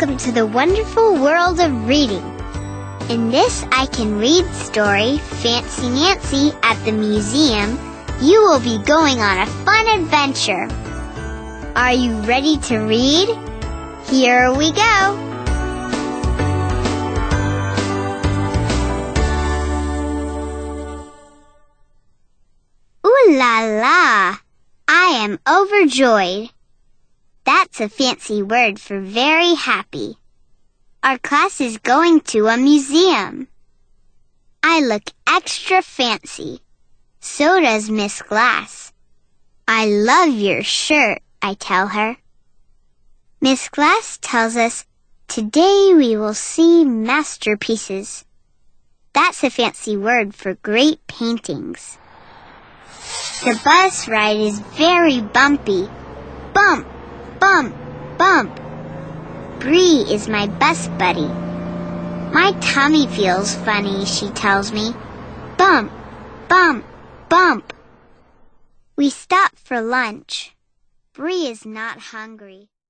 welcome to the wonderful world of reading. In this I Can Read story, Fancy Nancy at the museum, you will be going on a fun adventure. Are you ready to read? Here we go! Ooh la la! I am overjoyed. That's a fancy word for very happy. Our class is going to a museum. I look extra fancy. So does Miss Glass. I love your shirt, I tell her. Miss Glass tells us, today we will see masterpieces. That's a fancy word for great paintings. The bus ride is very bumpy. Bump, bump, bump. Bree is my bus buddy. My tummy feels funny, she tells me. Bump, bump, bump. We stop for lunch. Bree is not hungry.